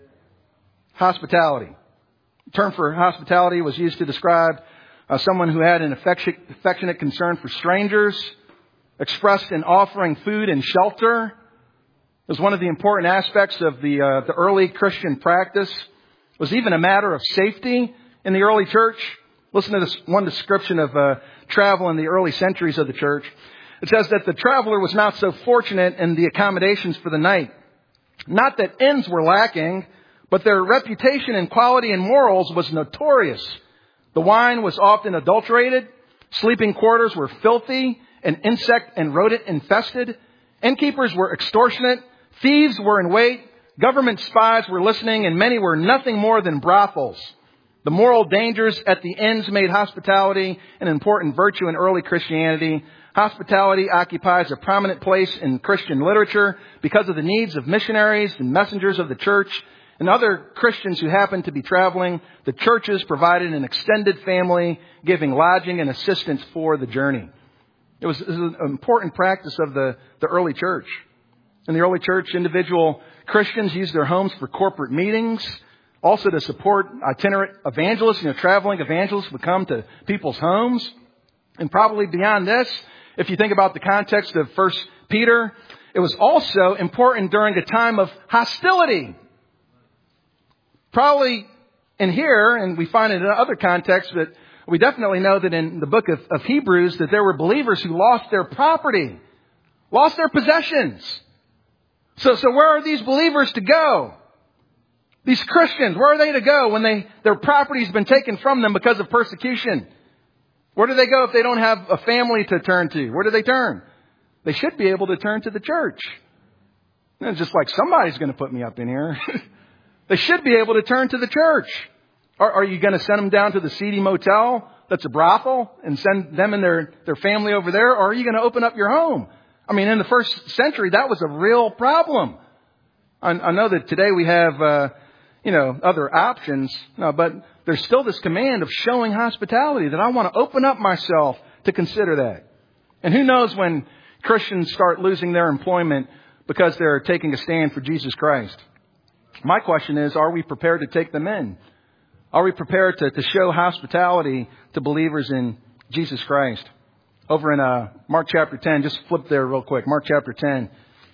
Hospitality. The term for hospitality was used to describe someone who had an affectionate concern for strangers, expressed in offering food and shelter. It was one of the important aspects of the early Christian practice. It was even a matter of safety in the early church. Listen to this one description of travel in the early centuries of the church. It says that the traveler was not so fortunate in the accommodations for the night. Not that inns were lacking, but their reputation in quality and morals was notorious. The wine was often adulterated. Sleeping quarters were filthy and insect and rodent infested. Innkeepers were extortionate. Thieves were in wait. Government spies were listening, and many were nothing more than brothels. The moral dangers at the inns made hospitality an important virtue in early Christianity. Hospitality occupies a prominent place in Christian literature because of the needs of missionaries and messengers of the church and other Christians who happened to be traveling. The churches provided an extended family, giving lodging and assistance for the journey. It was an important practice of the early church. In the early church, individual Christians used their homes for corporate meetings, also to support itinerant evangelists. Traveling evangelists would come to people's homes. And probably beyond this, if you think about the context of 1 Peter, it was also important during a time of hostility. Probably in here, and we find it in other contexts, but we definitely know that in the book of Hebrews that there were believers who lost their property, lost their possessions. So where are these believers to go? These Christians, where are they to go when their property's been taken from them because of persecution? Where do they go if they don't have a family to turn to? Where do they turn? They should be able to turn to the church. And it's just like somebody's going to put me up in here. They should be able to turn to the church. Are you going to send them down to the seedy motel that's a brothel and send them and their family over there? Or are you going to open up your home? I mean, in the first century, that was a real problem. I know that today we have, other options, but there's still this command of showing hospitality that I want to open up myself to consider that. And who knows when Christians start losing their employment because they're taking a stand for Jesus Christ. My question is, are we prepared to take them in? Are we prepared to show hospitality to believers in Jesus Christ? Over in Mark chapter 10, just flip there real quick. Mark chapter 10.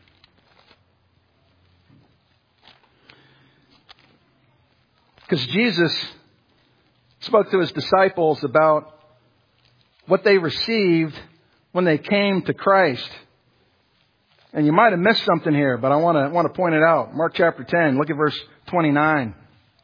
Because Jesus spoke to his disciples about what they received when they came to Christ. And you might have missed something here, but I want to point it out. Mark chapter 10, look at verse 29.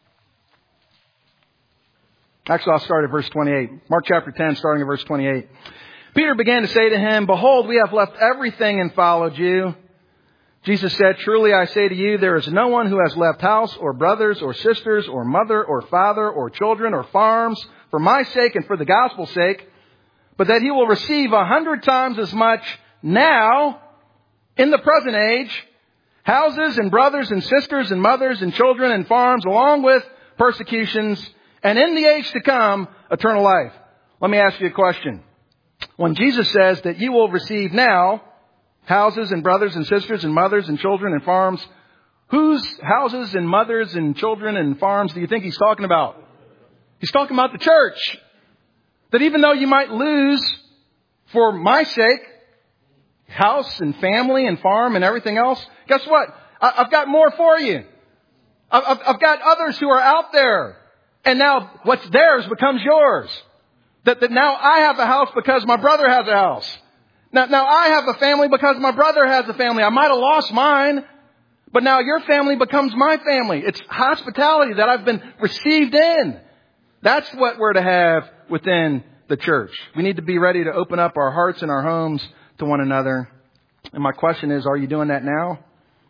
Actually, I'll start at verse 28. Mark chapter 10, starting at verse 28. Peter began to say to him, "Behold, we have left everything and followed you." Jesus said, "Truly I say to you, there is no one who has left house or brothers or sisters or mother or father or children or farms for my sake and for the gospel's sake, but that he will receive 100 times as much now in the present age, houses and brothers and sisters and mothers and children and farms, along with persecutions, and in the age to come, eternal life." Let me ask you a question. When Jesus says that you will receive now houses and brothers and sisters and mothers and children and farms, whose houses and mothers and children and farms do you think he's talking about? He's talking about the church. That even though you might lose for my sake, house and family and farm and everything else, guess what? I've got more for you. I've got others who are out there. And now what's theirs becomes yours. That now I have a house because my brother has a house. Now I have a family because my brother has a family. I might have lost mine, but now your family becomes my family. It's hospitality that I've been received in. That's what we're to have within the church. We need to be ready to open up our hearts and our homes to one another. And my question is, are you doing that now?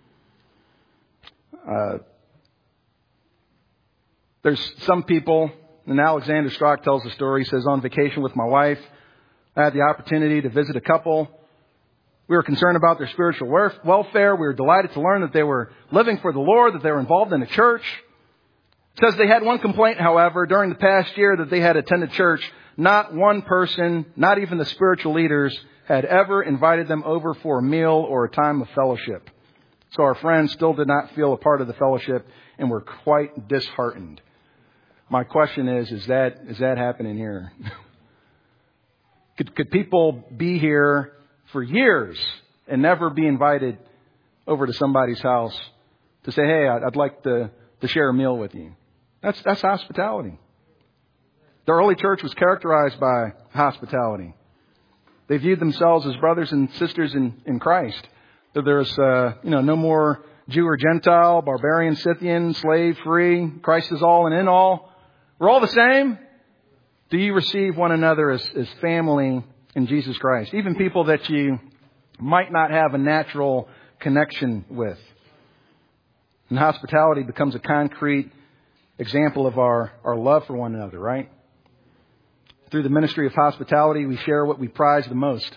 There's some people, and Alexander Strock tells the story. He says, on vacation with my wife, I had the opportunity to visit a couple. We were concerned about their spiritual welfare. We were delighted to learn that they were living for the Lord, that they were involved in a church. It says they had one complaint, however, during the past year that they had attended church. Not one person, not even the spiritual leaders, had ever invited them over for a meal or a time of fellowship. So our friends still did not feel a part of the fellowship and were quite disheartened. My question is that happening here? Could people be here for years and never be invited over to somebody's house to say, hey, I'd like to share a meal with you? That's hospitality. The early church was characterized by hospitality. They viewed themselves as brothers and sisters in Christ. That there's no more Jew or Gentile, barbarian, Scythian, slave, free. Christ is all and in all. We're all the same. Do you receive one another as family in Jesus Christ? Even people that you might not have a natural connection with. And hospitality becomes a concrete example of our love for one another, right? Through the ministry of hospitality, we share what we prize the most.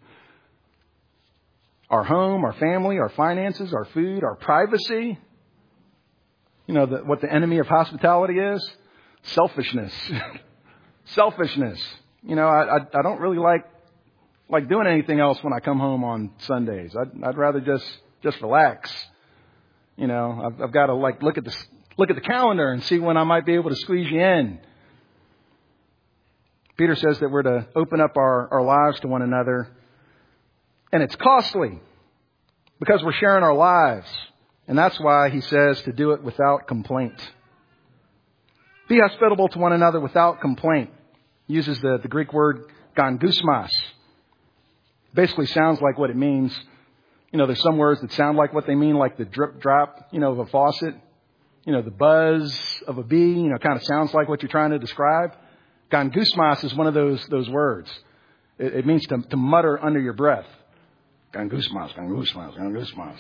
Our home, our family, our finances, our food, our privacy. You know what the enemy of hospitality is? Selfishness. Selfishness. You know, I don't really like doing anything else when I come home on Sundays. I'd rather just relax. You know, I've got to look at the calendar and see when I might be able to squeeze you in. Peter says that we're to open up our lives to one another. And it's costly because we're sharing our lives. And that's why he says to do it without complaint. Be hospitable to one another without complaint. He uses the Greek word gangusmas. Basically sounds like what it means. You know, there's some words that sound like what they mean, like the drip drop, of a faucet. The buzz of a bee, kind of sounds like what you're trying to describe. Gangusmas is one of those words. It means to mutter under your breath. Got goosebumps.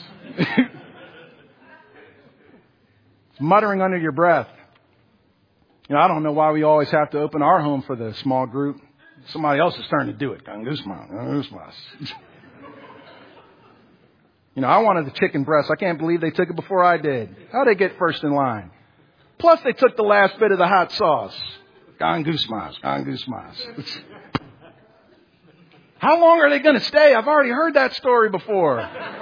Muttering under your breath. I don't know why we always have to open our home for the small group. Somebody else is starting to do it. Got goosebumps. I wanted the chicken breast. I can't believe they took it before I did. How'd they get first in line? Plus, they took the last bit of the hot sauce. Got goosebumps. How long are they going to stay? I've already heard that story before.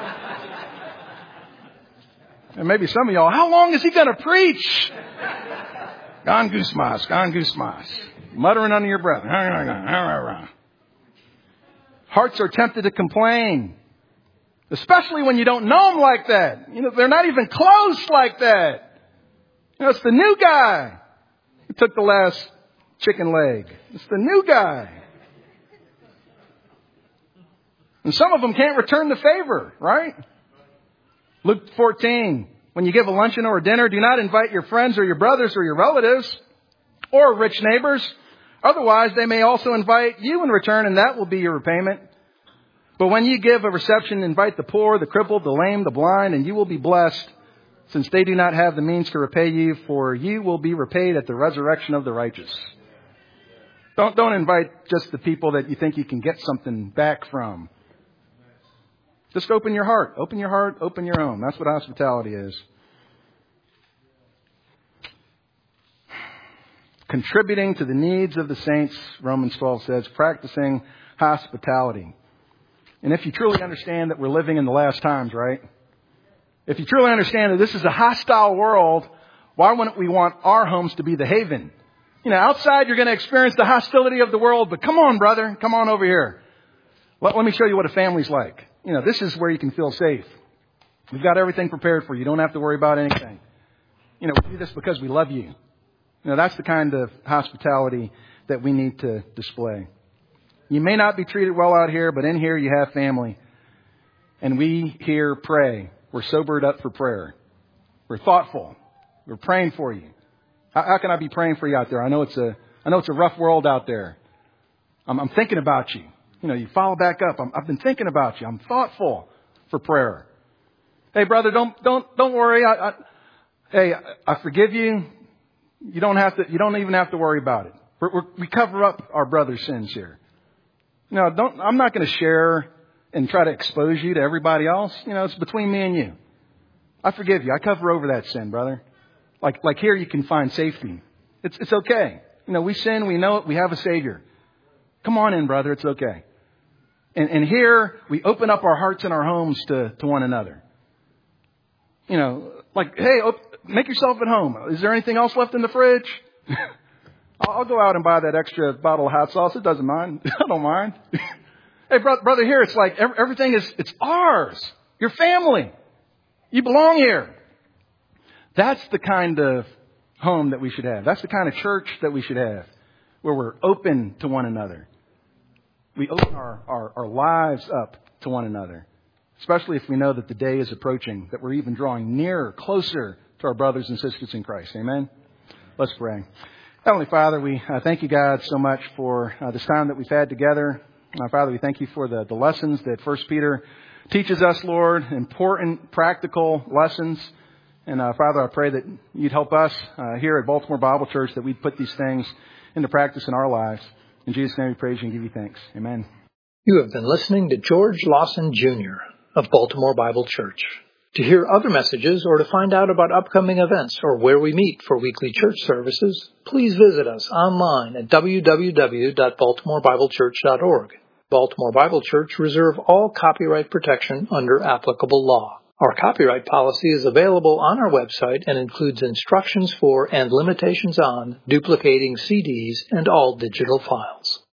And maybe some of y'all, how long is he going to preach? Got goosebumps. Muttering under your breath. Hearts are tempted to complain. Especially when you don't know them like that. They're not even close like that. It's the new guy who took the last chicken leg. It's the new guy. And some of them can't return the favor, right? Luke 14, when you give a luncheon or a dinner, do not invite your friends or your brothers or your relatives or rich neighbors. Otherwise, they may also invite you in return, and that will be your repayment. But when you give a reception, invite the poor, the crippled, the lame, the blind, and you will be blessed, since they do not have the means to repay you, for you will be repaid at the resurrection of the righteous. Don't invite just the people that you think you can get something back from. Just open your heart. Open your heart, open your home. That's what hospitality is. Contributing to the needs of the saints, Romans 12 says, practicing hospitality. And if you truly understand that we're living in the last times, right? If you truly understand that this is a hostile world, why wouldn't we want our homes to be the haven? Outside you're going to experience the hostility of the world, but come on, brother, come on over here. Let me show you what a family's like. This is where you can feel safe. We've got everything prepared for you. You don't have to worry about anything. We do this because we love you. That's the kind of hospitality that we need to display. You may not be treated well out here, but in here you have family. And we here pray. We're sobered up for prayer. We're thoughtful. We're praying for you. How can I be praying for you out there? I know it's a rough world out there. I'm thinking about you. You follow back up. I've been thinking about you. I'm thoughtful for prayer. Hey, brother, don't worry. I forgive you. You don't even have to worry about it. We cover up our brother's sins here. I'm not going to share and try to expose you to everybody else. It's between me and you. I forgive you. I cover over that sin, brother. Like here you can find safety. It's okay. We sin. We know it. We have a Savior. Come on in, brother. It's okay. And here we open up our hearts and our homes to one another. Hey, make yourself at home. Is there anything else left in the fridge? I'll go out and buy that extra bottle of hot sauce. It doesn't mind. I don't mind. Hey, brother, here it's like everything it's ours. Your family. You belong here. That's the kind of home that we should have. That's the kind of church that we should have, where we're open to one another. We open our lives up to one another, especially if we know that the day is approaching, that we're even drawing nearer, closer to our brothers and sisters in Christ. Amen? Let's pray. Heavenly Father, we thank you, God, so much for this time that we've had together. Father, we thank you for the lessons that 1 Peter teaches us, Lord, important, practical lessons. And Father, I pray that you'd help us here at Baltimore Bible Church, that we'd put these things into practice in our lives. In Jesus' name we praise you and give you thanks. Amen. You have been listening to George Lawson Jr. of Baltimore Bible Church. To hear other messages or to find out about upcoming events or where we meet for weekly church services, please visit us online at www.baltimorebiblechurch.org. Baltimore Bible Church reserve all copyright protection under applicable law. Our copyright policy is available on our website and includes instructions for and limitations on duplicating CDs and all digital files.